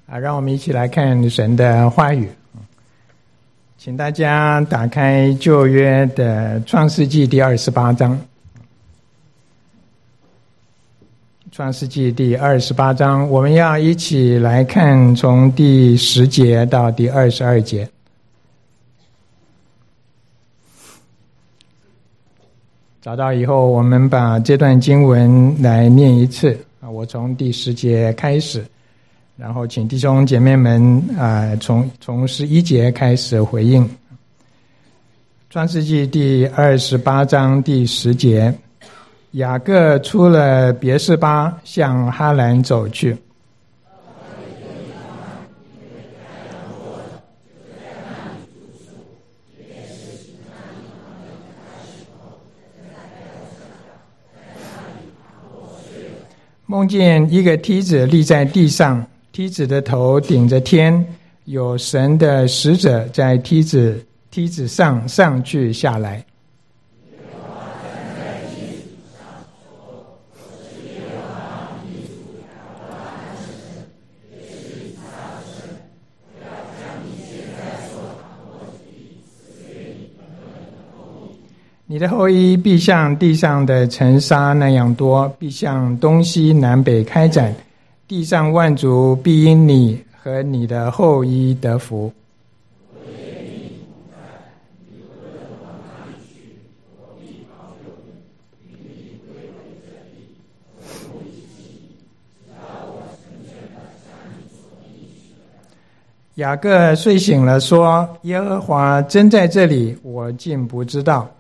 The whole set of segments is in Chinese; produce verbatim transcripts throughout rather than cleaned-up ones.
啊，让我们一起来看神的话语。请大家打开旧约的创世纪第二十八章。创世纪第二十八章，我们要一起来看从第十节到第二十二节。找到以后，我们把这段经文来念一次啊，我从第十节开始，然后请弟兄姐妹们啊，从从十一节开始回应。创世纪第二十八章第十节，雅各出了别是巴，向哈兰走去。梦见一个梯子立在地上，梯子的头顶着天，有神的使者在梯子梯子上上去下来。你的后裔必像地上的尘沙那样多，必向东西南北开展，地上万族必因你和你的后裔得福。雅各睡醒了，说：耶和华真在这里，我竟不知道。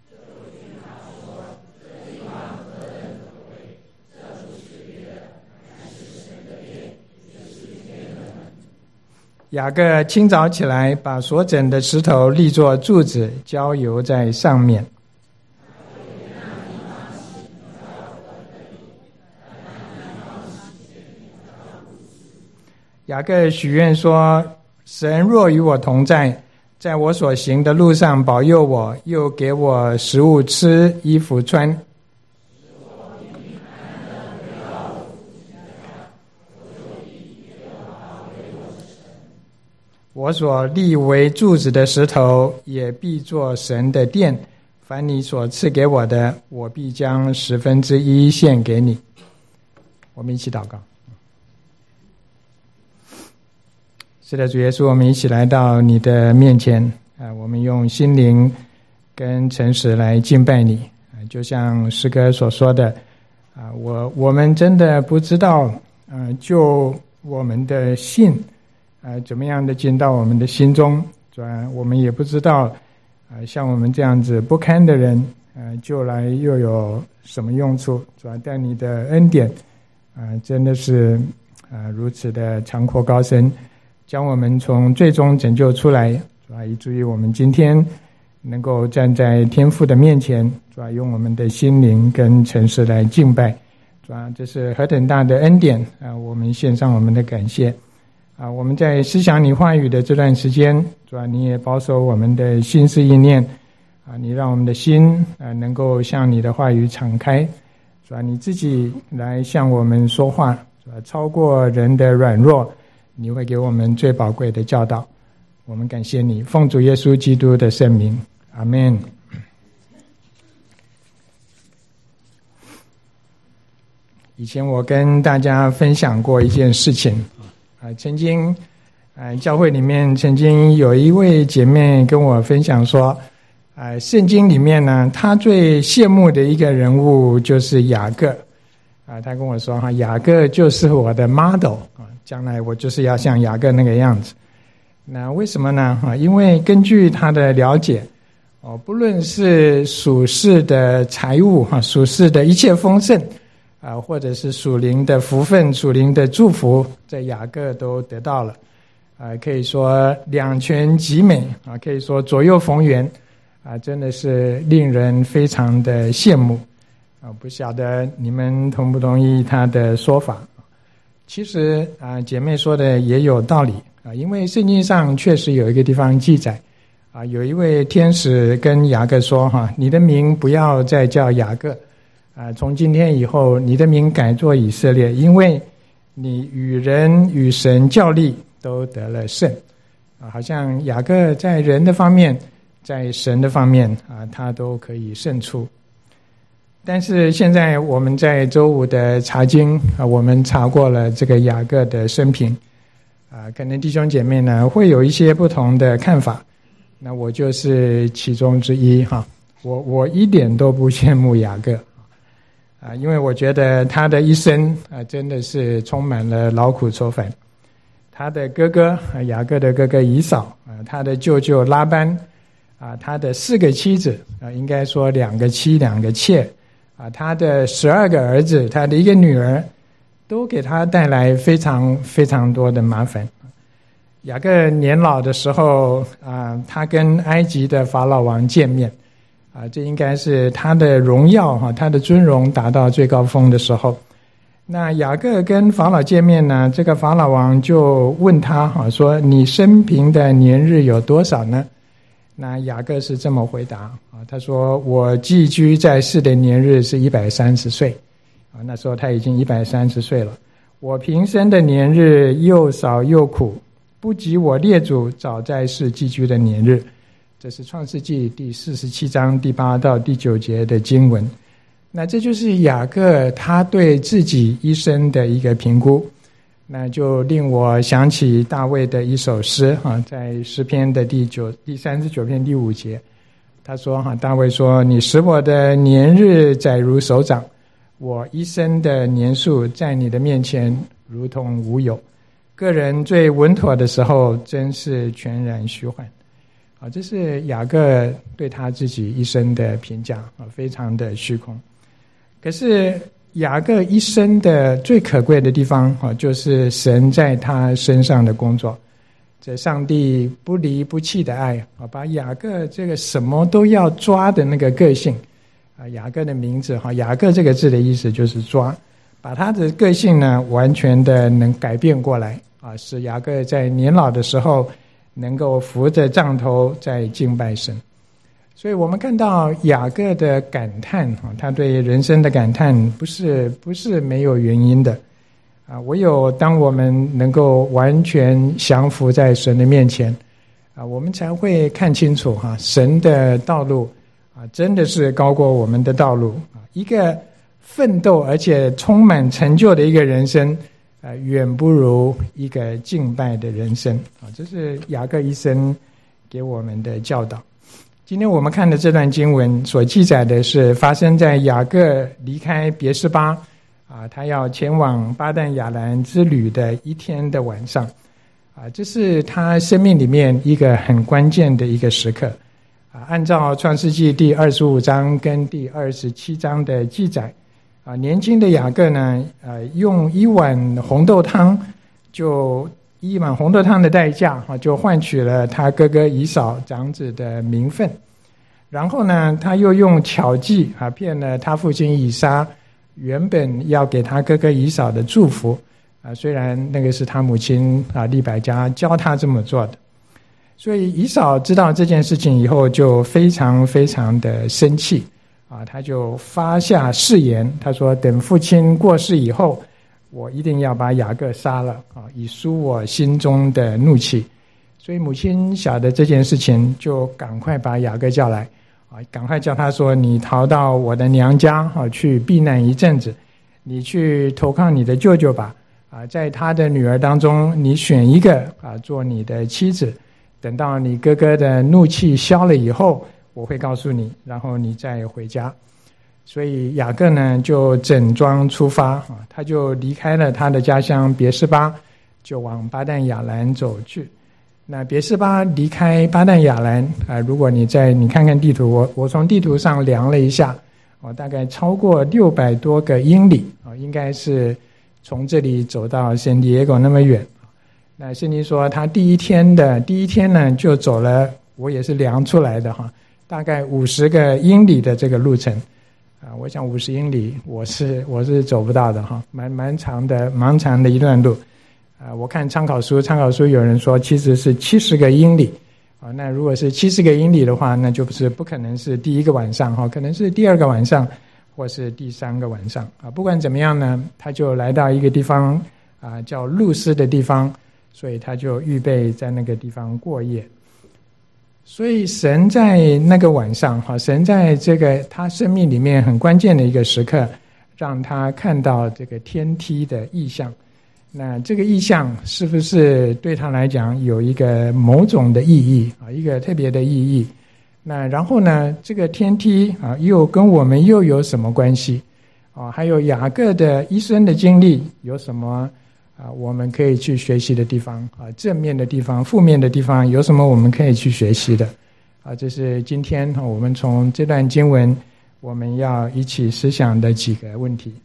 雅各清早起来，把所整的石头立作柱子，浇油在上面。雅各许愿说：神若与我同在，在我所行的路上保佑我，又给我食物吃，衣服穿，我所立为柱子的石头也必作神的殿，凡你所赐给我的，我必将十分之一献给你。我们一起祷告。是的，主耶稣，我们一起来到你的面前啊，我们用心灵跟诚实来敬拜你啊，就像诗歌所说的啊，我我们真的不知道啊，就我们的信啊，怎么样的进到我们的心中，主啊，我们也不知道啊，像我们这样子不堪的人啊，就来又有什么用处，主啊，但你的恩典啊，真的是啊如此的长阔高深，将我们从最终拯救出来，主啊，以至于我们今天能够站在天父的面前，主啊，用我们的心灵跟诚实来敬拜，主啊，这是何等大的恩典啊！我们献上我们的感谢啊！我们在思想你话语的这段时间，主啊，你也保守我们的心思意念啊，你让我们的心啊能够向你的话语敞开，主啊，你自己来向我们说话，主啊，超过人的软弱，你会给我们最宝贵的教导。我们感谢你，奉主耶稣基督的圣名，阿们。以前我跟大家分享过一件事情啊，曾经啊教会里面曾经有一位姐妹跟我分享说啊，圣经里面呢，她最羡慕的一个人物就是雅各啊，她跟我说哈，雅各就是我的 model 啊，将来我就是要像雅各那个样子。那为什么呢？啊，因为根据她的了解哦，不论是属世的财物哈，属世的一切丰盛啊，或者是属灵的福分、属灵的祝福，在雅各都得到了啊，可以说两全其美啊，可以说左右逢源啊，真的是令人非常的羡慕啊！不晓得你们同不同意他的说法？其实啊，姐妹说的也有道理啊，因为圣经上确实有一个地方记载啊，有一位天使跟雅各说哈，你的名不要再叫雅各啊，从今天以后你的名改作以色列，因为你与人与神较力都得了胜啊，好像雅各在人的方面，在神的方面啊，他都可以胜出。但是现在我们在周五的查经啊，我们查过了这个雅各的生平啊，可能弟兄姐妹呢会有一些不同的看法，那我就是其中之一哈。我我一点都不羡慕雅各啊，因为我觉得他的一生啊真的是充满了劳苦愁烦。他的哥哥雅各的哥哥以扫啊，他的舅舅拉班啊，他的四个妻子啊，应该说两个妻两个妾啊，他的十二个儿子，他的一个女儿，都给他带来非常非常多的麻烦。雅各年老的时候啊，他跟埃及的法老王见面啊，这应该是他的荣耀哈，他的尊荣达到最高峰的时候。那雅各跟法老见面呢，这个法老王就问他哈，说你生平的年日有多少呢？那雅各是这么回答啊，他说我寄居在世的年日是一百三十岁啊，那时候他已经一百三十岁了。我平生的年日又少又苦，不及我列祖早在世寄居的年日。这是创世纪第四十七章第八到第九节的经文。那这就是雅各他对自己一生的一个评估，那就令我想起大卫的一首诗啊，在诗篇的第九第三十九篇第五节，他说哈，大卫说：“你使我的年日载如手掌，我一生的年数在你的面前如同无有。个人最稳妥的时候，真是全然虚幻。”啊，这是雅各对他自己一生的评价啊，非常的虚空。可是雅各一生的最可贵的地方啊，就是神在他身上的工作。这上帝不离不弃的爱啊，把雅各这个什么都要抓的那个个性啊，雅各的名字哈，雅各这个字的意思就是抓，把他的个性呢完全的能改变过来啊，使雅各在年老的时候能够扶着杖头在敬拜神。所以我们看到雅各的感叹啊，他对人生的感叹不是不是没有原因的啊。唯有当我们能够完全降服在神的面前啊，我们才会看清楚哈、啊，神的道路啊，真的是高过我们的道路啊。一个奋斗而且充满成就的一个人生啊，远不如一个敬拜的人生啊。这是雅各一生给我们的教导。今天我们看的这段经文所记载的是发生在雅各离开别是巴啊，他要前往巴旦亚兰之旅的一天的晚上啊，这是他生命里面一个很关键的一个时刻啊。按照创世纪第二十五章跟第二十七章的记载啊，年轻的雅各呢，呃，用一碗红豆汤就。一碗红豆汤的代价就换取了他哥哥以扫长子的名分，然后呢，他又用巧计啊骗了他父亲以撒原本要给他哥哥以扫的祝福啊，虽然那个是他母亲啊利百加教他这么做的。所以以扫知道这件事情以后就非常非常的生气啊，他就发下誓言，他说等父亲过世以后，我一定要把雅各杀了啊，以抒我心中的怒气。所以母亲晓得这件事情，就赶快把雅各叫来啊，赶快叫他说：“你逃到我的娘家啊，去避难一阵子，你去投靠你的舅舅吧啊，在他的女儿当中，你选一个啊做你的妻子。等到你哥哥的怒气消了以后，我会告诉你，然后你再回家。”所以雅各呢就整装出发啊，他就离开了他的家乡别是巴，就往巴旦亚兰走去。那别是巴离开巴旦亚兰啊，如果你在你看看地图，我我从地图上量了一下，哦，大概超过六百多个英里啊，应该是从这里走到圣地亚哥那么远。那圣经说他第一天的第一天呢，就走了，我也是量出来的哈，大概五十个英里的这个路程。啊，我想五十英里，我是我是走不到的哈，蛮蛮长的，蛮长的一段路。啊，我看参考书，参考书有人说其实是七十个英里。啊，那如果是七十个英里的话，那就不是不可能是第一个晚上哈，可能是第二个晚上，或是第三个晚上。啊，不管怎么样呢，他就来到一个地方啊叫路斯的地方，所以他就预备在那个地方过夜。所以神在那个晚上，神在这个他生命里面很关键的一个时刻，让他看到这个天梯的异象。那这个异象是不是对他来讲有一个某种的意义啊，一个特别的意义？那然后呢，这个天梯啊，又跟我们又有什么关系啊？还有雅各的一生的经历有什么啊，我们可以去学习的地方啊，正面的地方、负面的地方有什么我们可以去学习的啊？这是今天啊，我们从这段经文我们要一起思想的几个问题。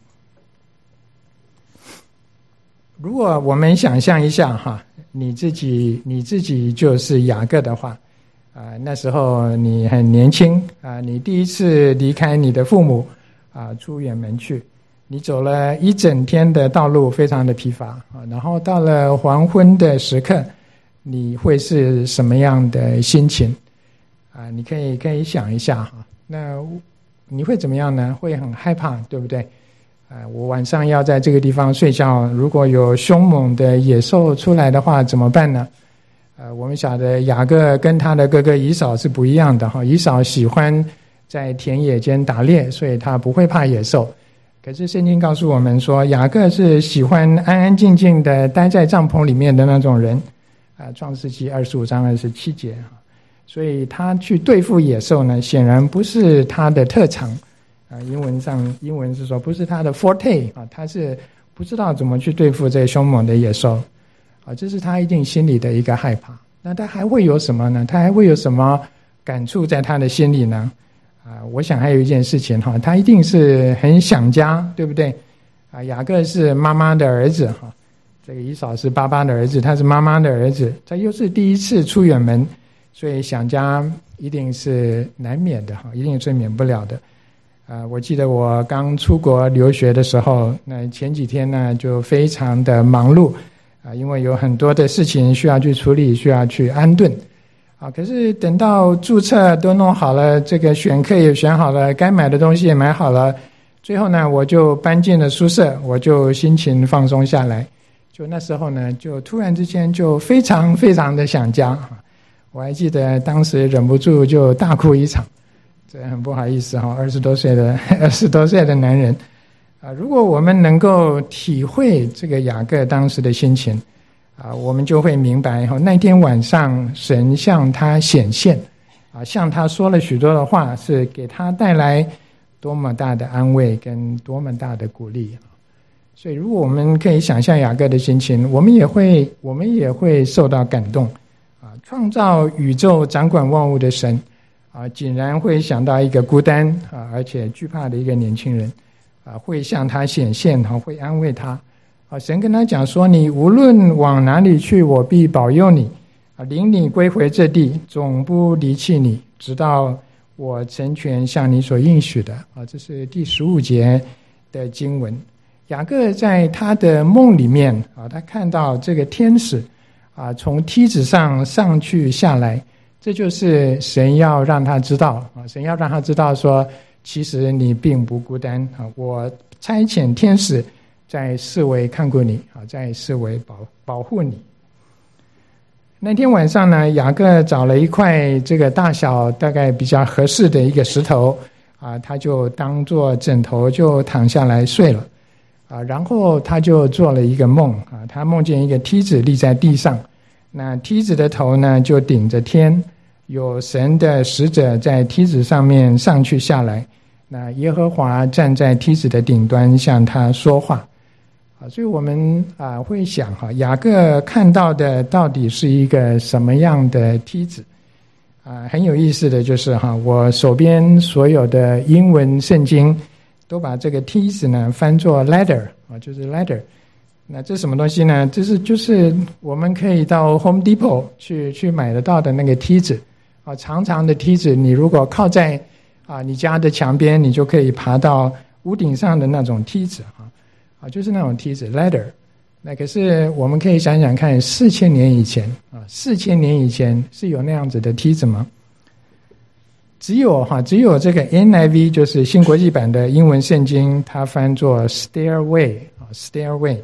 如果我们想象一下哈，你自己你自己就是雅各的话啊，那时候你很年轻啊，你第一次离开你的父母啊，出远门去。你走了一整天的道路，非常的疲乏啊，然后到了黄昏的时刻，你会是什么样的心情啊？你可以可以想一下哈，那你会怎么样呢？会很害怕，对不对？啊，我晚上要在这个地方睡觉，如果有凶猛的野兽出来的话，怎么办呢？呃，我们晓得雅各跟他的哥哥以扫是不一样的哈，以扫喜欢在田野间打猎，所以他不会怕野兽。可是圣经告诉我们说，雅各是喜欢安安静静的待在帐篷里面的那种人啊，创世纪二十五章二十七节啊，所以他去对付野兽呢，显然不是他的特长啊，英文上英文是说不是他的 forte 啊，他是不知道怎么去对付这凶猛的野兽啊，这是他一定心里的一个害怕。那他还会有什么呢？他还会有什么感触在他的心里呢？啊，我想还有一件事情哈，他一定是很想家，对不对？啊，雅各是妈妈的儿子哈，这个以扫是爸爸的儿子，他是妈妈的儿子，他又是第一次出远门，所以想家一定是难免的哈，一定是免不了的。啊，我记得我刚出国留学的时候，那前几天呢就非常的忙碌啊，因为有很多的事情需要去处理，需要去安顿。啊，可是等到注册都弄好了，这个选课也选好了，该买的东西也买好了，最后呢，我就搬进了宿舍，我就心情放松下来。就那时候呢，就突然之间就非常非常的想家。我还记得当时忍不住就大哭一场，这很不好意思哈，二十多岁的二十多岁的男人啊，如果我们能够体会这个雅各当时的心情。啊，我们就会明白那天晚上神向他显现啊，向他说了许多的话，是给他带来多么大的安慰跟多么大的鼓励。所以如果我们可以想象雅各的心情，我们也会我们也会受到感动啊，创造宇宙掌管万物的神啊，竟然会想到一个孤单啊而且惧怕的一个年轻人啊，会向他显现啊，会安慰他。啊，神跟他讲说，你无论往哪里去，我必保佑你啊，领你归回这地，总不离弃你，直到我成全向你所应许的啊。这是第十五节的经文。雅各在他的梦里面啊，他看到这个天使啊从梯子上上去下来，这就是神要让他知道啊，神要让他知道说，其实你并不孤单啊，我差遣天使在四围看顾你啊，在四围保保护你。那天晚上呢，雅各找了一块这个大小大概比较合适的一个石头啊，他就当作枕头就躺下来睡了啊。然后他就做了一个梦啊，他梦见一个梯子立在地上，那梯子的头呢就顶着天，有神的使者在梯子上面上去下来，那耶和华站在梯子的顶端向他说话。所以我们啊会想哈，雅各看到的到底是一个什么样的梯子啊？很有意思的就是哈，我手边所有的英文圣经都把这个梯子呢翻作 ladder 啊，就是 ladder。那这是什么东西呢？这是就是我们可以到 Home Depot 去去买得到的那个梯子啊，长长的梯子，你如果靠在啊你家的墙边，你就可以爬到屋顶上的那种梯子啊。啊，就是那种梯子 ladder。那可是我们可以想想看，四千年以前啊，四千年以前是有那样子的梯子吗？只有哈，只有这个 N I V 就是新国际版的英文圣经，它翻作 stairway 啊 stairway。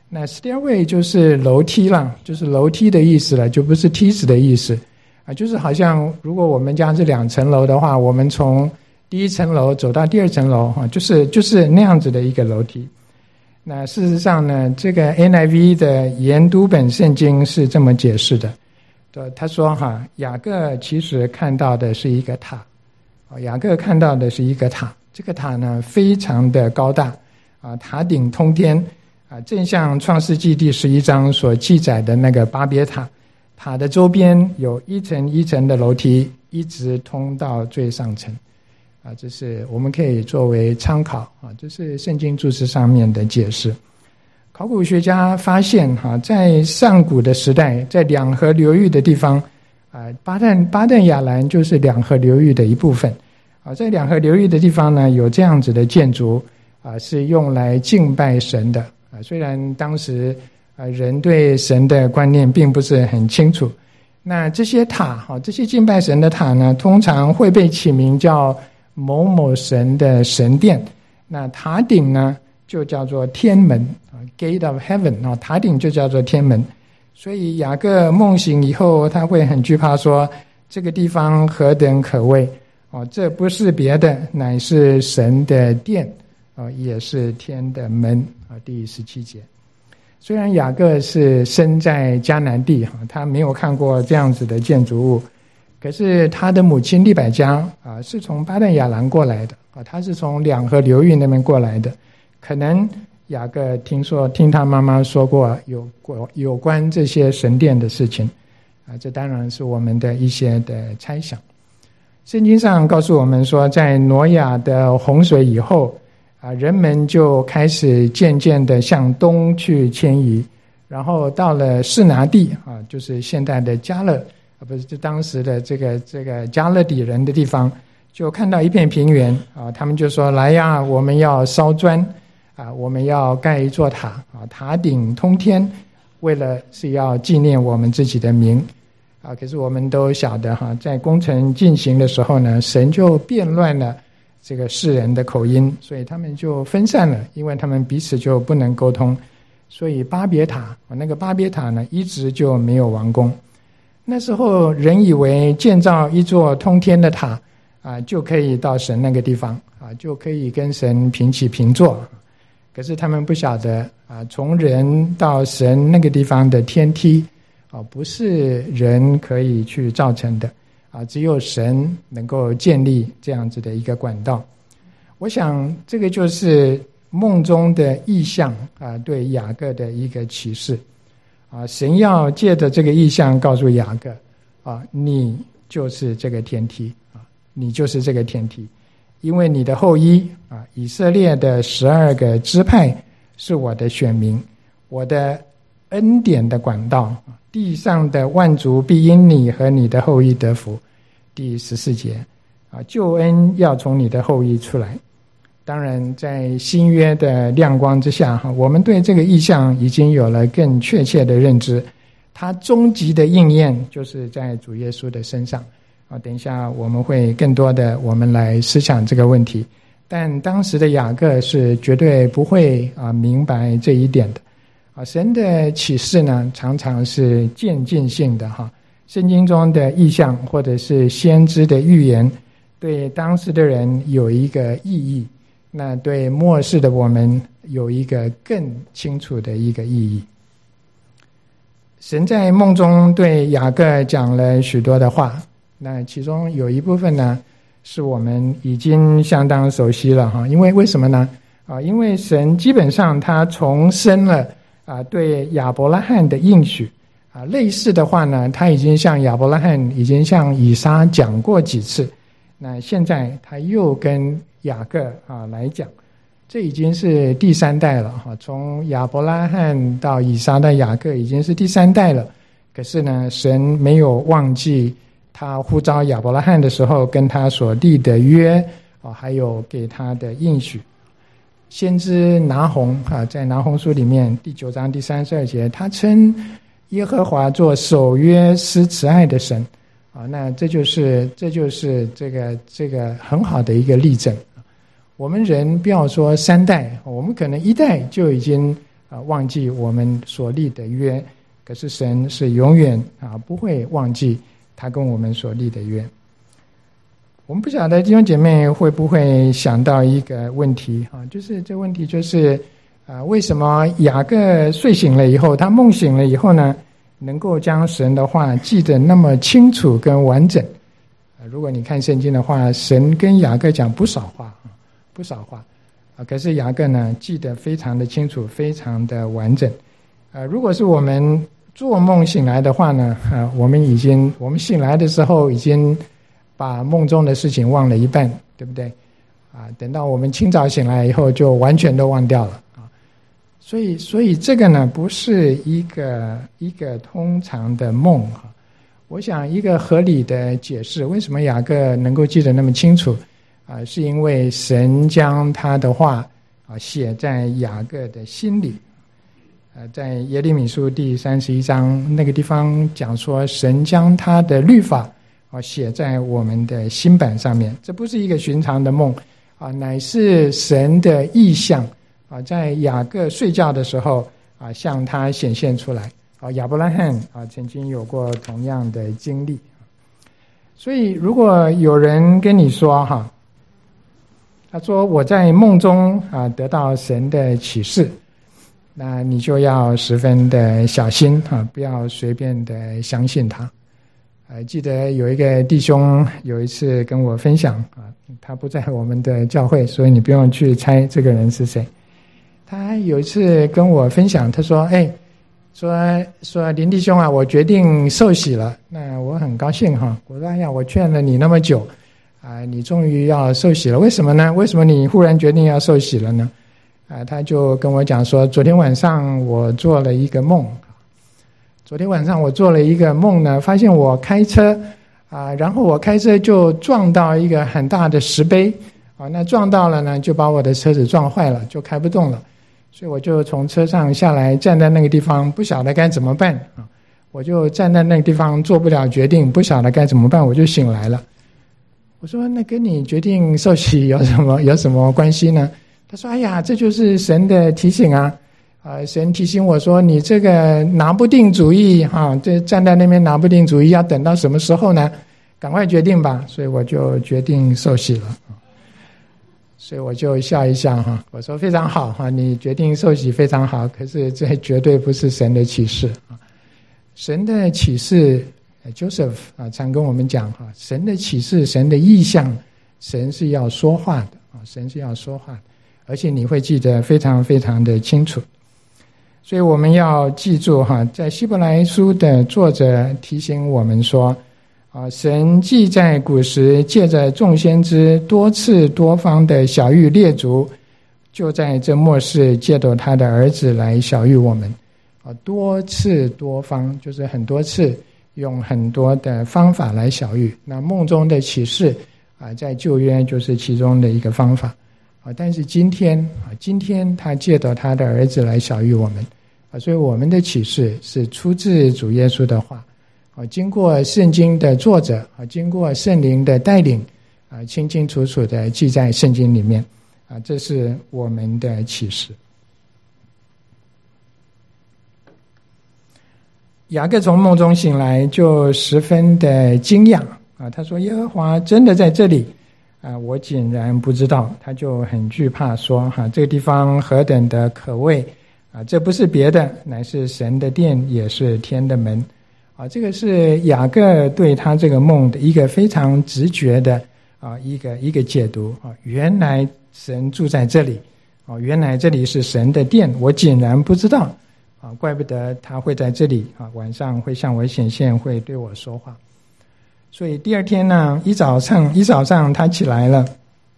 那 stairway 就是楼梯啦，就是楼梯的意思了，就不是梯子的意思啊，就是好像如果我们家是两层楼的话，我们从第一层楼走到第二层楼啊，就是就是那样子的一个楼梯。那事实上呢，这个 N I V 的研读本圣经是这么解释的，他说哈，雅各其实看到的是一个塔，雅各看到的是一个塔，这个塔呢非常的高大啊，塔顶通天啊，正像创世纪第十一章所记载的那个巴别塔，塔的周边有一层一层的楼梯，一直通到最上层啊，这是我们可以作为参考啊，这是圣经注释上面的解释。考古学家发现哈，在上古的时代，在两河流域的地方啊，巴旦巴旦亚兰就是两河流域的一部分啊，在两河流域的地方呢，有这样子的建筑啊，是用来敬拜神的啊。虽然当时啊人对神的观念并不是很清楚，那这些塔哈，这些敬拜神的塔呢，通常会被起名叫某某神的神殿。那塔顶呢，就叫做天门啊 ，Gate of Heaven 啊，塔顶就叫做天门。所以雅各梦醒以后，他会很惧怕说，这个地方何等可畏哦，这不是别的，乃是神的殿啊，也是天的门啊。第十七节。虽然雅各是生在迦南地哈，他没有看过这样子的建筑物，可是他的母亲利百加啊，是从巴旦亚兰过来的啊，他是从两河流域那边过来的，可能雅各听说听他妈妈说过有过有关这些神殿的事情啊，这当然是我们的一些的猜想。圣经上告诉我们说，在挪亚的洪水以后啊，人们就开始渐渐的向东去迁移，然后到了示拿地啊，就是现在的加勒啊，不是就当时的这个这个加勒底人的地方，就看到一片平原啊，他们就说来呀，我们要烧砖啊，我们要盖一座塔啊，塔顶通天，为了是要纪念我们自己的名啊。可是我们都晓得哈，在工程进行的时候呢，神就变乱了这个世人的口音，所以他们就分散了，因为他们彼此就不能沟通，所以巴别塔那个巴别塔呢，一直就没有完工。那时候人以为建造一座通天的塔啊，就可以到神那个地方啊，就可以跟神平起平坐。可是他们不晓得啊，从人到神那个地方的天梯啊，不是人可以去造成的啊，只有神能够建立这样子的一个管道。我想这个就是梦中的意象啊，对雅各的一个启示啊，神要借着这个意象告诉雅各啊，你就是这个天梯啊，你就是这个天梯。因为你的后裔啊，以色列的十二个支派是我的选民，我的恩典的管道，地上的万族必因你和你的后裔得福。第十四节啊，救恩要从你的后裔出来。当然在新约的亮光之下，我们对这个意象已经有了更确切的认知，它终极的应验就是在主耶稣的身上啊，等一下我们会更多的我们来思想这个问题，但当时的雅各是绝对不会啊明白这一点的啊。神的启示呢，常常是渐进性的哈。圣经中的意象或者是先知的预言，对当时的人有一个意义，那对末世的我们有一个更清楚的一个意义。神在梦中对雅各讲了许多的话。那其中有一部分呢，是我们已经相当熟悉了哈，因为为什么呢？啊，因为神基本上他重申了啊对亚伯拉罕的应许啊，类似的话呢，他已经向亚伯拉罕已经向以撒讲过几次，那现在他又跟雅各啊来讲，这已经是第三代了哈，从亚伯拉罕到以撒的雅各已经是第三代了，可是呢，神没有忘记他呼召亚伯拉罕的时候跟他所立的约啊，还有给他的应许。先知拿鸿啊，在拿鸿书里面第九章第三十二节，他称耶和华做守约施慈爱的神啊，那这就是这就是这个这个很好的一个例证。我们人不要说三代，我们可能一代就已经啊忘记我们所立的约，可是神是永远啊不会忘记他跟我们所立的约。我们不晓得弟兄姐妹会不会想到一个问题啊，就是这问题就是啊，为什么雅各睡醒了以后，他梦醒了以后呢，能够将神的话记得那么清楚跟完整？啊，如果你看圣经的话，神跟雅各讲不少话啊，不少话啊，可是雅各呢记得非常的清楚，非常的完整。啊，如果是我们做梦醒来的话呢，啊，我们已经我们醒来的时候已经把梦中的事情忘了一半，对不对？啊，等到我们清早醒来以后，就完全都忘掉了啊。所以，所以这个呢，不是一个一个通常的梦啊。我想一个合理的解释，为什么雅各能够记得那么清楚啊？是因为神将他的话啊写在雅各的心里。呃，在耶利米书第三十一章那个地方讲说，神将他的律法啊写在我们的心版上面。这不是一个寻常的梦啊，乃是神的意象啊，在雅各睡觉的时候啊向他显现出来。啊，亚伯拉罕啊曾经有过同样的经历。所以如果有人跟你说哈，他说我在梦中啊得到神的启示，那你就要十分的小心啊，不要随便的相信他。呃，记得有一个弟兄有一次跟我分享啊，他不在我们的教会，所以你不用去猜这个人是谁。他有一次跟我分享，他说：“哎，说说林弟兄啊，我决定受洗了。”那我很高兴哈，我说：“哎呀，我劝了你那么久啊，你终于要受洗了，为什么呢？为什么你忽然决定要受洗了呢？”啊，他就跟我讲说，昨天晚上我做了一个梦。昨天晚上我做了一个梦呢，发现我开车啊，然后我开车就撞到一个很大的石碑啊，那撞到了呢，就把我的车子撞坏了，就开不动了。所以我就从车上下来，站在那个地方，不晓得该怎么办啊。我就站在那个地方做不了决定，不晓得该怎么办，我就醒来了。我说：“那跟你决定受洗有什么有什么关系呢？”他说：“哎呀，这就是神的提醒啊！啊，神提醒我说，你这个拿不定主意哈、啊，这站在那边拿不定主意，要等到什么时候呢？赶快决定吧！”所以我就决定受洗了。所以我就笑一笑哈，我说：“非常好哈，你决定受洗非常好，可是这绝对不是神的启示啊！神的启示 ，Joseph 啊，常跟我们讲哈，神的启示，神的意象，神是要说话的啊，神是要说话的。”而且你会记得非常非常的清楚，所以我们要记住哈，在希伯来书的作者提醒我们说，啊，神既在古时借着众先知多次多方的晓谕列祖，就在这末世借着他的儿子来晓谕我们。啊，多次多方就是很多次，用很多的方法来晓谕。那梦中的启示啊，在旧约就是其中的一个方法。啊，但是今天啊，今天他借着他的儿子来晓谕我们，啊，所以我们的启示是出自主耶稣的话，啊，经过圣经的作者啊，经过圣灵的带领，啊，清清楚楚的记在圣经里面，啊，这是我们的启示。雅各从梦中醒来，就十分的惊讶啊，他说：“耶和华真的在这里。”啊，我竟然不知道，他就很惧怕说，哈、啊，这个地方何等的可畏啊！这不是别的，乃是神的殿，也是天的门啊！这个是雅各对他这个梦的一个非常直觉的啊一个一个解读啊！原来神住在这里啊！原来这里是神的殿，我竟然不知道啊！怪不得他会在这里啊，晚上会向我显现，会对我说话。所以第二天呢，一早上一早上他起来了，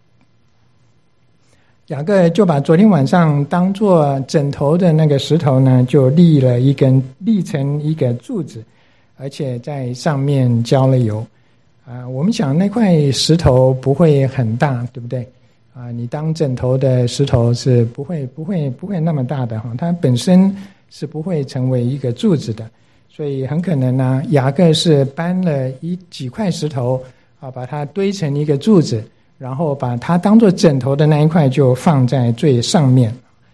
雅各就把昨天晚上当作枕头的那个石头呢，就立了一根，立成一个柱子，而且在上面浇了油。啊、呃，我们想那块石头不会很大，对不对？啊、呃，你当枕头的石头是不会不会不会那么大的哈，它本身是不会成为一个柱子的。所以很可能呢，雅各是搬了一几块石头啊，把它堆成一个柱子，然后把它当作枕头的那一块就放在最上面。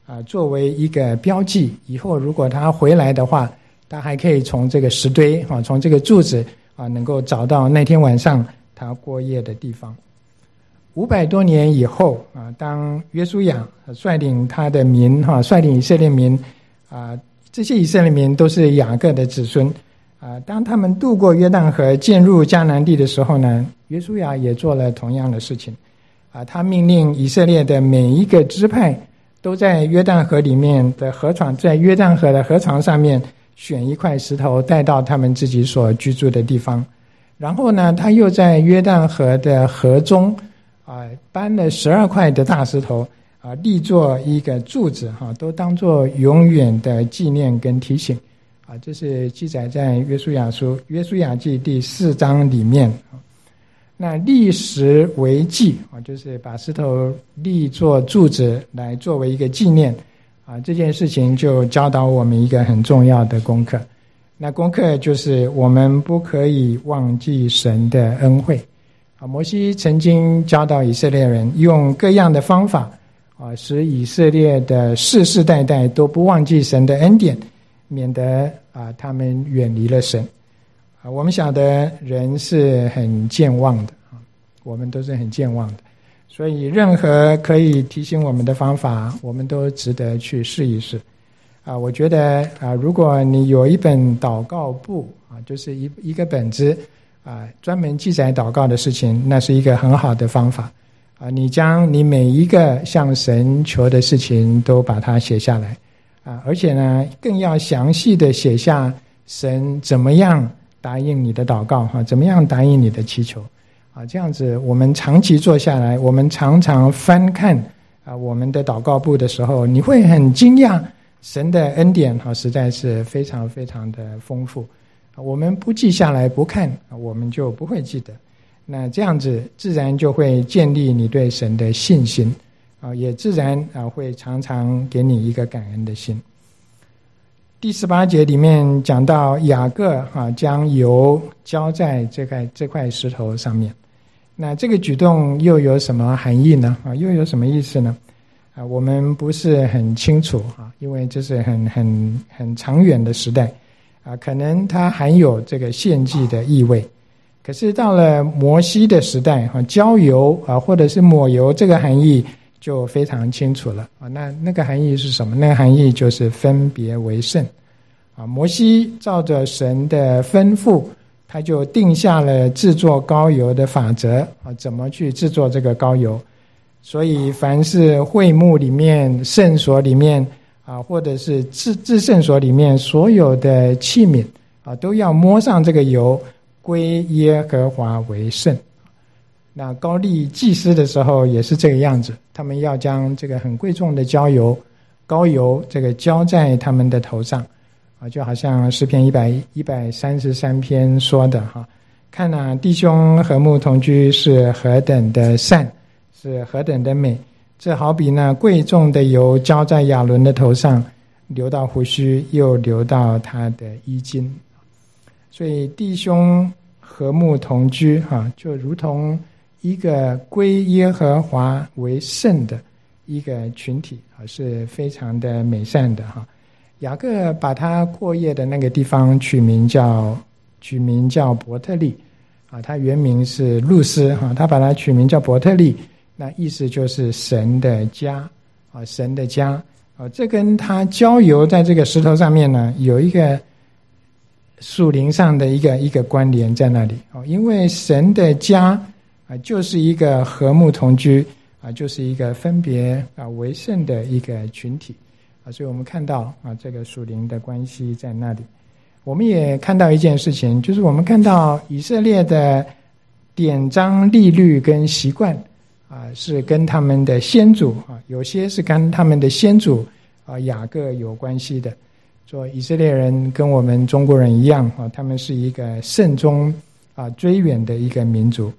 啊，作为一个标记，以后如果他回来的话，他还可以从这个石堆啊，从这个柱子啊，能够找到那天晚上他过夜的地方。五百多年以后啊，当约书亚率领他的民哈，率领以色列民啊，这些以色列民都是雅各的子孙啊。当他们渡过约旦河，进入迦南地的时候呢，约书亚也做了同样的事情啊。他命令以色列的每一个支派都在约旦河里面的河床，在约旦河的河床上面选一块石头带到他们自己所居住的地方，然后呢，他又在约旦河的河中啊搬了十二块的大石头啊，立作一个柱子哈、啊，都当作永远的纪念跟提醒啊。这是记载在约书亚书约书亚记第四章里面。那立石为记啊，就是把石头立作柱子来作为一个纪念啊，这件事情就教导我们一个很重要的功课。那功课就是我们不可以忘记神的恩惠啊。摩西曾经教导以色列人用各样的方法啊，使以色列的世世代代都不忘记神的恩典，免得啊他们远离了神啊。我们晓得人是很健忘的啊，我们都是很健忘的，所以任何可以提醒我们的方法，我们都值得去试一试啊。我觉得啊，如果你有一本祷告簿啊，就是一一个本子啊，专门记载祷告的事情，那是一个很好的方法啊。你将你每一个向神求的事情都把它写下来啊，而且呢，更要详细的写下神怎么样答应你的祷告哈，怎么样答应你的祈求啊。这样子我们长期做下来，我们常常翻看啊我们的祷告簿的时候，你会很惊讶神的恩典哈，实在是非常非常的丰富。我们不记下来不看，我们就不会记得。那这样子自然就会建立你对神的信心啊，也自然啊会常常给你一个感恩的心。第十八节里面讲到雅各啊将油浇在这块这块石头上面，那这个举动又有什么含义呢？啊，又有什么意思呢？啊，我们不是很清楚啊，因为这是很很很长远的时代啊，可能它含有这个献祭的意味。可是到了摩西的时代啊，浇油啊或者是抹油这个含义就非常清楚了啊。那那个含义是什么？那个含义就是分别为圣啊。摩西照着神的吩咐，他就定下了制作膏油的法则啊，怎么去制作这个膏油。所以凡是会幕里面、圣所里面啊，或者是至至圣所里面所有的器皿啊，都要摸上这个油，归耶和华为圣。那高利祭司的时候也是这个样子，他们要将这个很贵重的膏油膏油这个浇在他们的头上啊，就好像诗篇一百一百三十三篇说的哈，看啊，弟兄和睦同居是何等的善，是何等的美，这好比那贵重的油浇在亚伦的头上，流到胡须，又流到他的衣襟。所以弟兄和睦同居哈，就如同一个归耶和华为圣的一个群体啊，是非常的美善的哈。雅各把他过夜的那个地方取名叫取名叫伯特利啊，他原名是路斯哈，他把它取名叫伯特利，那意思就是神的家啊，神的家啊。这跟他浇油在这个石头上面呢，有一个属灵上的一个一个关联在那里啊，因为神的家啊，就是一个和睦同居啊，就是一个分别啊为圣的一个群体啊，所以我们看到啊这个属灵的关系在那里。我们也看到一件事情，就是我们看到以色列的典章律律跟习惯啊，是跟他们的先祖啊，有些是跟他们的先祖啊雅各有关系的。说以色列人跟我们中国人一样啊，他们是一个慎终啊追远的一个民族。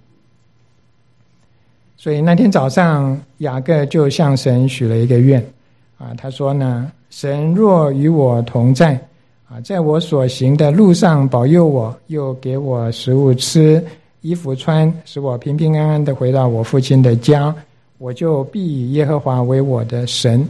所以那天早上雅各就向神许了一个愿啊，他说呢，神若与我同在啊，在我所行的路上保佑我，又给我食物吃，衣服穿，使我平平安安的回到我父亲的家，我就必以耶和华为我的神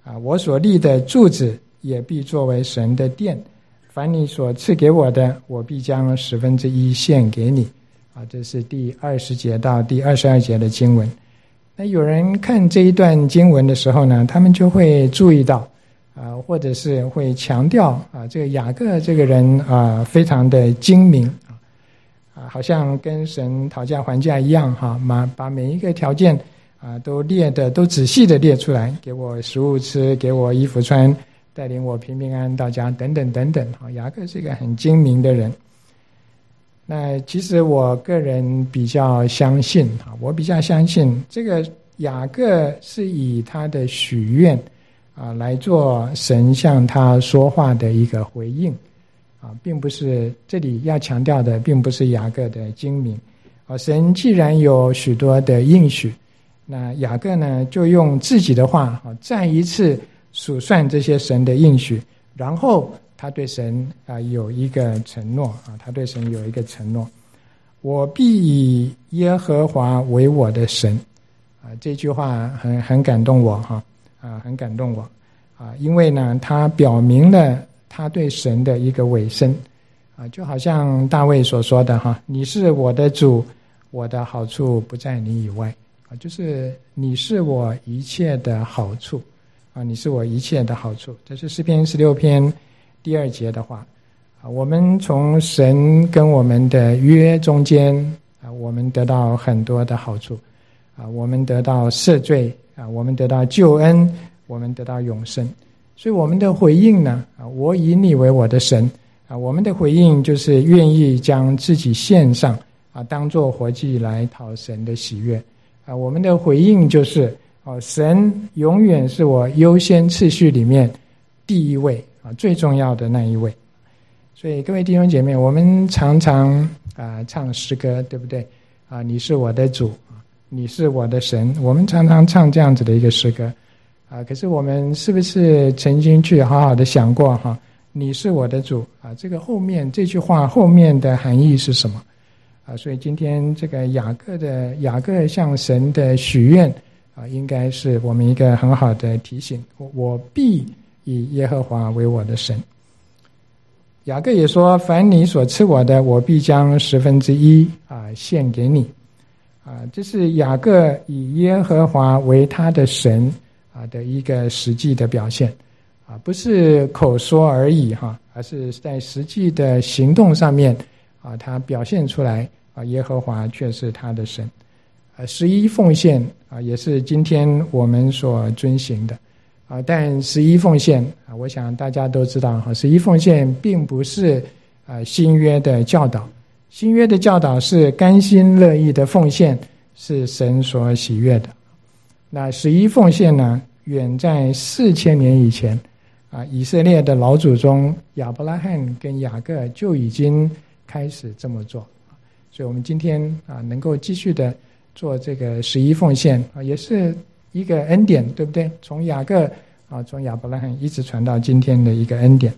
啊，我所立的柱子也必作为神的殿，凡你所赐给我的，我必将十分之一献给你。啊，这是第二十节到第二十二节的经文。那有人看这一段经文的时候呢，他们就会注意到啊，或者是会强调啊，这个雅各这个人啊，非常的精明啊，啊，好像跟神讨价还价一样哈，把把每一个条件啊都列的都仔细的列出来，给我食物吃，给我衣服穿，带领我平平安安到家，等等等等。啊，雅各是一个很精明的人。那其实我个人比较相信啊，我比较相信这个雅各是以他的许愿啊来做神向他说话的一个回应啊，并不是这里要强调的，并不是雅各的精明啊。神既然有许多的应许，那雅各呢就用自己的话啊，再一次数算这些神的应许，然后他对神啊有一个承诺啊，他对神有一个承诺，我必以耶和华为我的神啊，这句话很很感动我哈啊，很感动我啊，因为呢，他表明了他对神的一个委身啊，就好像大卫所说的哈，你是我的主，我的好处不在你以外啊，就是你是我一切的好处啊，你是我一切的好处，这是诗篇十六篇第二节的话啊，我们从神跟我们的约中间啊，我们得到很多的好处啊，我们得到赦罪啊，我们得到救恩，我们得到永生。所以我们的回应呢啊，我以你为我的神啊，我们的回应就是愿意将自己献上啊，当作活祭来讨神的喜悦啊。我们的回应就是哦，神永远是我优先次序里面第一位啊，最重要的那一位。所以各位弟兄姐妹，我们常常啊唱诗歌，对不对啊？你是我的主，你是我的神，我们常常唱这样子的一个诗歌啊。可是我们是不是曾经去好好的想过哈？你是我的主啊，这个后面这句话后面的含义是什么啊？所以今天这个雅各的雅各向神的许愿啊，应该是我们一个很好的提醒。我必以耶和华为我的神。雅各也说，凡你所赐我的，我必将十分之一啊献给你啊。这是雅各以耶和华为他的神啊的一个实际的表现啊，不是口说而已哈，而是在实际的行动上面啊，他表现出来啊，耶和华却是他的神。啊，十一奉献啊，也是今天我们所遵行的啊。但十一奉献啊，我想大家都知道哈，十一奉献并不是啊新约的教导，新约的教导是甘心乐意的奉献，是神所喜悦的。那十一奉献呢，远在四千年以前啊，以色列的老祖宗亚伯拉罕跟雅各就已经开始这么做，所以我们今天啊能够继续的做这个十一奉献啊，也是一个恩典，对不对？从雅各啊，从亚伯拉罕一直传到今天的一个恩典。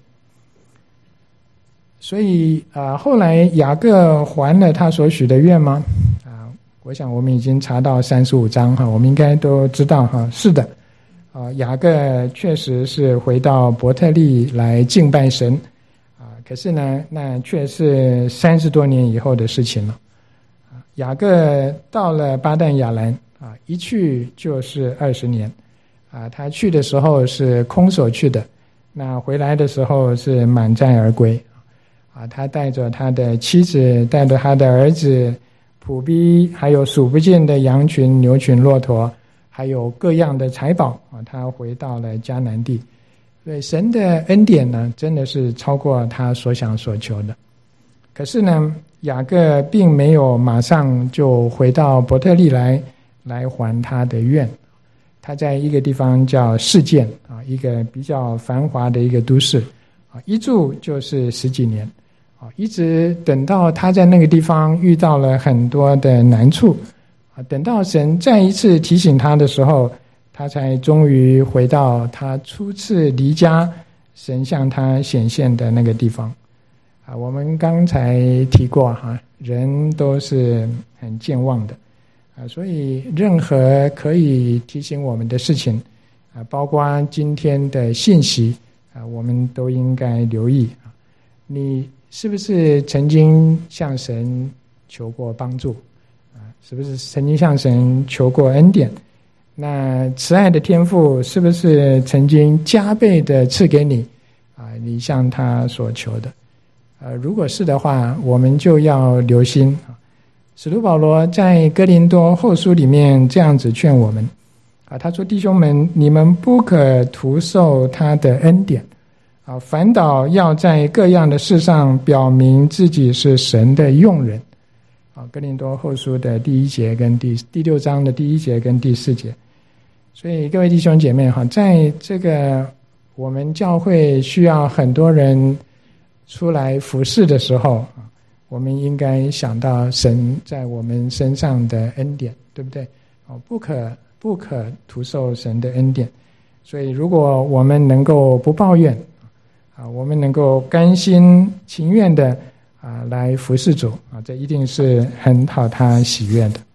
所以啊，后来雅各还了他所许的愿吗？啊，我想我们已经查到三十五章哈，我们应该都知道哈。是的，啊，雅各确实是回到伯特利来敬拜神啊，可是呢，那却是三十多年以后的事情了。雅各到了巴旦亚兰啊，一去就是二十年啊。他去的时候是空手去的，那回来的时候是满载而归啊。他带着他的妻子，带着他的儿子仆婢，还有数不尽的羊群、牛群、骆驼，还有各样的财宝啊。他回到了迦南地，所以神的恩典呢，真的是超过他所想所求的。可是呢，雅各并没有马上就回到伯特利来来还他的愿，他在一个地方叫示剑啊，一个比较繁华的一个都市啊，一住就是十几年啊，一直等到他在那个地方遇到了很多的难处啊，等到神再一次提醒他的时候，他才终于回到他初次离家神向他显现的那个地方。啊，我们刚才提过哈，人都是很健忘的啊，所以任何可以提醒我们的事情啊， 啊，包括今天的信息啊，我们都应该留意啊。你是不是曾经向神求过帮助啊？是不是曾经向神求过恩典？那慈爱的天父是不是曾经加倍的赐给你啊？你向他所求的，呃，如果是的话，我们就要留心啊。使徒保罗在哥林多后书里面这样子劝我们啊，他说：“弟兄们，你们不可徒受他的恩典啊，反倒要在各样的事上表明自己是神的用人。”啊，哥林多后书的第一节跟第第六章的第一节跟第四节。所以各位弟兄姐妹哈，在这个我们教会需要很多人出来服侍的时候啊，我们应该想到神在我们身上的恩典，对不对？哦，不可不可徒受神的恩典。所以如果我们能够不抱怨啊，我们能够甘心情愿的啊来服侍主啊，这一定是很讨他喜悦的。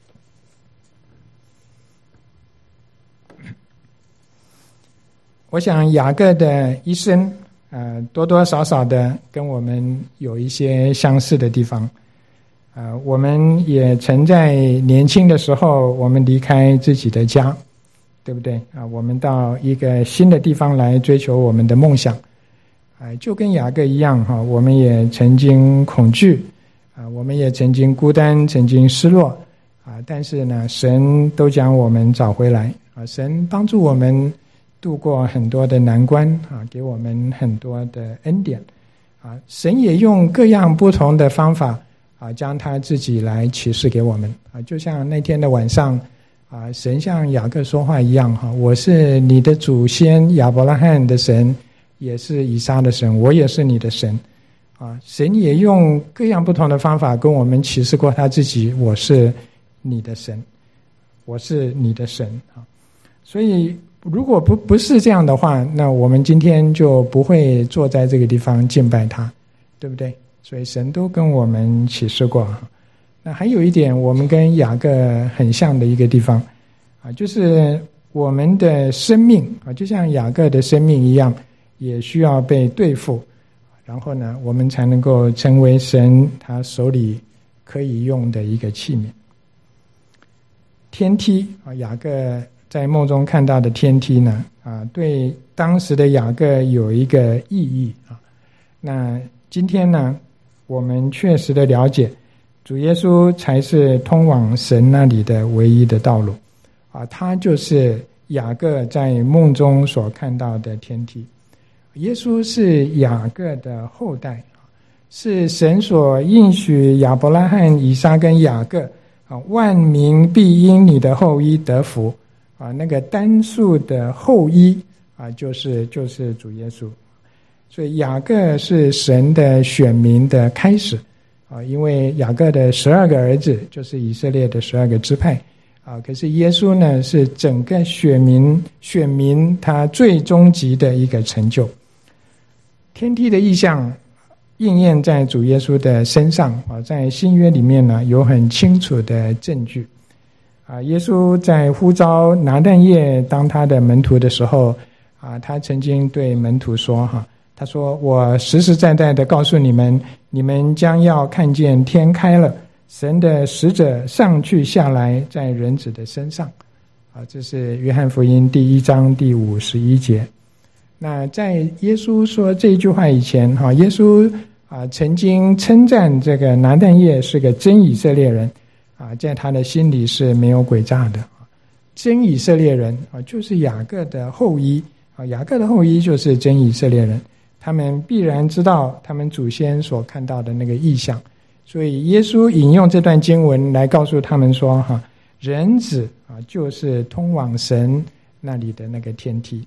我想雅各的一生，呃，多多少少的跟我们有一些相似的地方。呃，我们也曾在年轻的时候，我们离开自己的家，对不对？啊、呃，我们到一个新的地方来追求我们的梦想。啊、呃，就跟雅各一样哈、呃，我们也曾经恐惧，啊、呃，我们也曾经孤单，曾经失落，啊、呃，但是呢，神都将我们找回来，啊、呃，神帮助我们度过很多的难关啊，给我们很多的恩典啊。神也用各样不同的方法啊，将他自己来启示给我们啊。就像那天的晚上啊，神向雅各说话一样哈，我是你的祖先亚伯拉罕的神，也是以撒的神，我也是你的神啊。神也用各样不同的方法跟我们启示过他自己，我是你的神，我是你的神啊。所以如果不不是这样的话，那我们今天就不会坐在这个地方敬拜他，对不对？所以神都跟我们启示过。那还有一点，我们跟雅各很像的一个地方啊，就是我们的生命啊，就像雅各的生命一样，也需要被对付，然后呢，我们才能够成为神他手里可以用的一个器皿。天梯啊，雅各在梦中看到的天梯呢，啊，对当时的雅各有一个意义啊。那今天呢，我们确实的了解，主耶稣才是通往神那里的唯一的道路啊，他就是雅各在梦中所看到的天梯。耶稣是雅各的后代，是神所应许亚伯拉罕、以撒跟雅各啊，万民必因你的后裔得福。啊，那个单数的后裔啊，就是就是主耶稣，所以雅各是神的选民的开始啊，因为雅各的十二个儿子就是以色列的十二个支派啊，可是耶稣呢是整个选民选民他最终极的一个成就。天梯的意象应验在主耶稣的身上啊，在新约里面呢有很清楚的证据。啊，耶稣在呼召拿但业当他的门徒的时候，啊，他曾经对门徒说：“哈，他说我实实在在的告诉你们，你们将要看见天开了，神的使者上去下来，在人子的身上。”啊，这是约翰福音第一章第五十一节。那在耶稣说这句话以前，哈，耶稣啊曾经称赞这个拿但业是个真以色列人。啊，在他的心里是没有诡诈的。真以色列人啊，就是雅各的后裔啊，雅各的后裔就是真以色列人，他们必然知道他们祖先所看到的那个异象，所以耶稣引用这段经文来告诉他们说：哈，人子啊，就是通往神那里的那个天梯。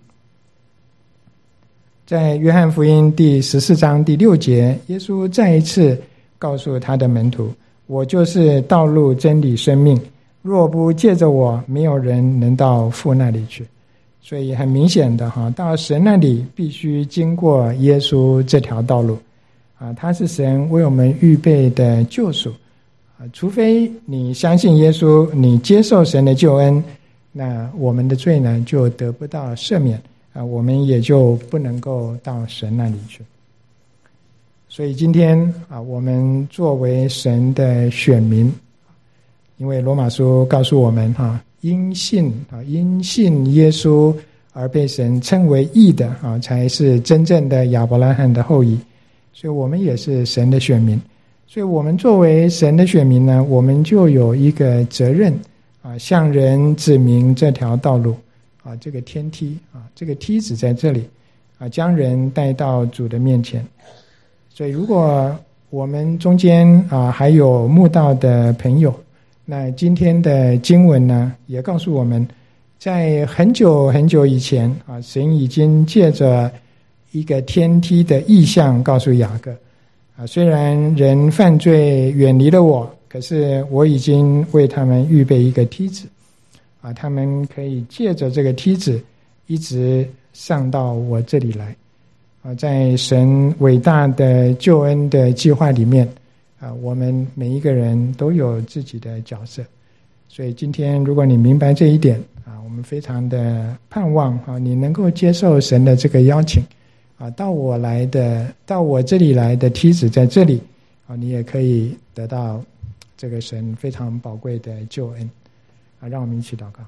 在约翰福音第十四章第六节，耶稣再一次告诉他的门徒：我就是道路、真理、生命，若不借着我，没有人能到父那里去。所以很明显的哈，到神那里必须经过耶稣这条道路啊，他是神为我们预备的救赎啊。除非你相信耶稣，你接受神的救恩， 那我们的罪呢就得不到赦免啊，我们也就不能够到神那里去。所以今天啊，我们作为神的选民，因为罗马书告诉我们哈、啊，因信啊，因信耶稣而被神称为义的啊，才是真正的亚伯拉罕的后裔。所以我们也是神的选民。所以我们作为神的选民呢，我们就有一个责任啊，向人指明这条道路啊，这个天梯啊，这个梯子在这里啊，将人带到主的面前。所以如果我们中间啊还有慕道的朋友，那今天的经文呢也告诉我们，在很久很久以前啊，神已经借着一个天梯的意象告诉雅各啊，虽然人犯罪远离了我，可是我已经为他们预备一个梯子啊，他们可以借着这个梯子一直上到我这里来啊，在神伟大的救恩的计划里面啊，我们每一个人都有自己的角色。所以今天如果你明白这一点啊，我们非常的盼望啊，你能够接受神的这个邀请啊，到我来的到我这里来的梯子在这里啊，你也可以得到这个神非常宝贵的救恩啊，让我们一起祷告。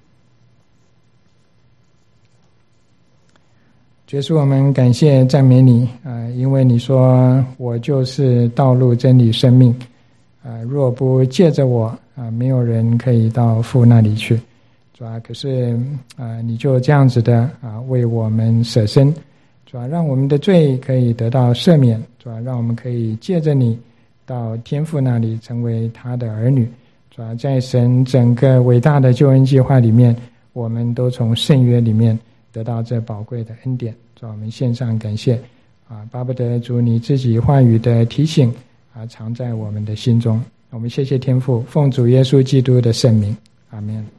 耶稣，我们感谢赞美你啊，因为你说我就是道路真理生命啊，若不借着我啊，没有人可以到父那里去，主啊，可是啊，你就这样子的啊，为我们舍身，主啊，让我们的罪可以得到赦免，主啊，让我们可以借着你到天父那里成为他的儿女，主啊，在神整个伟大的救恩计划里面，我们都从圣约里面得到这宝贵的恩典，主啊，我们献上感谢啊，巴不得主你自己话语的提醒啊，藏在我们的心中。我们谢谢天父，奉主耶稣基督的圣名，阿们。